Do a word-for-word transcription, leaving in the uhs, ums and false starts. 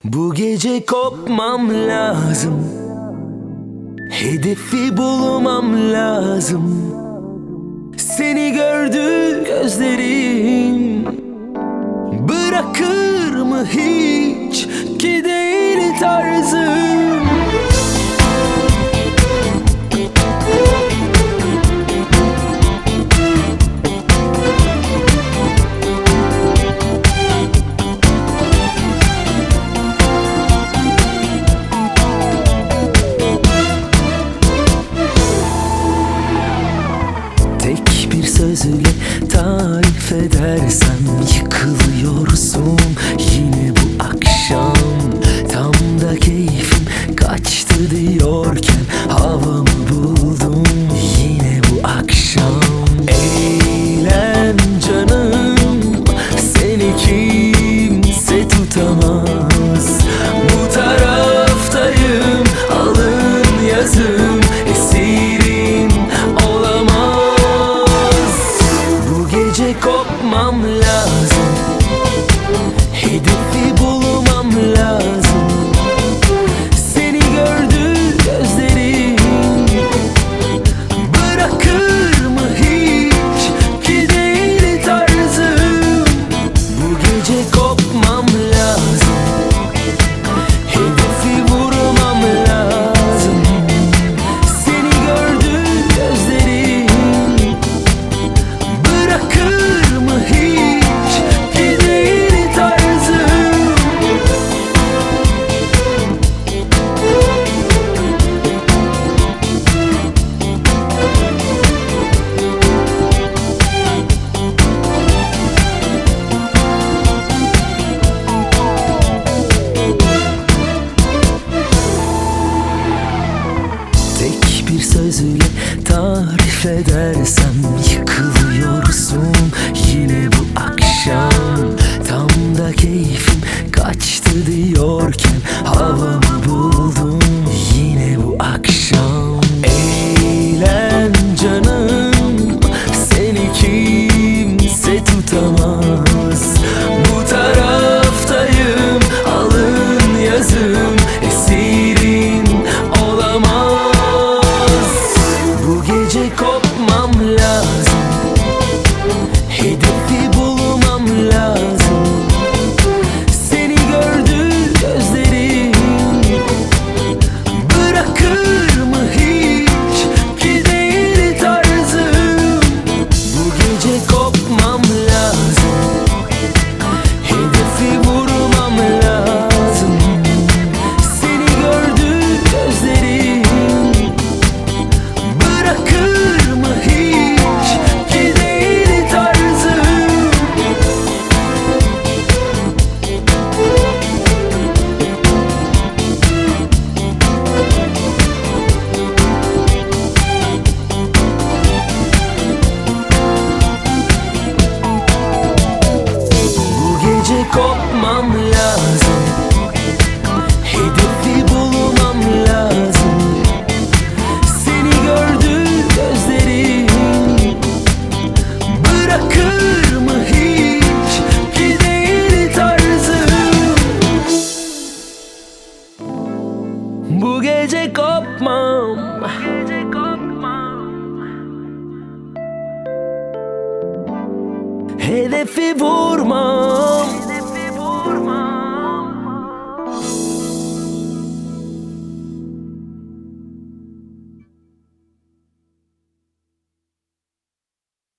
Bu gece kopmam lazım, hedefi bulmam lazım. Seni gördü gözlerim, bırakır mı hiç ki değil tarzım. Tek bir sözle tarif edersem yıkılıyorsun yine bu akşam. Tam da keyfim kaçtı diyorken havamı buldum yine bu akşam. Eğlen canım, seni kimse tutamaz. Bu taraftayım, alın yazım, esirim olamaz. Bu gece kopmam lazım, hedefi bulmam lazım. Seni gördü gözlerim, bırakır mı hiç ki değil tarzım. Bu gece kopmam lazım, hedefi vurmam lazım. Seni gördü gözlerim, bırakır mı hiç ki değil tarzım. Tek bir sözle tarif edersem yıkılıyorsun yine bu akşam. Tam da keyfim kaçtı diyorken havamı buldum yine bu akşam. Eğlen canım, seni kimse tutamaz. Bu taraftayım, alın yazım, esirim olamaz. Bu gece kopmam lazım, hedefi bulmam lazım. Seni gördü gözlerim, bırakır mı hiç ki değil tarzım. Bu gece kopmam lazım, hedefi vurmam lazım. Seni gördü gözlerim, bırakır mı hiç ki değil tarzım. Bu gece kopmam lazım, hedefi bulmam lazım. Seni gördü gözlerim, bırakır mı hiç ki değil tarzım. Bu gece kopmam, hedefi vurmam.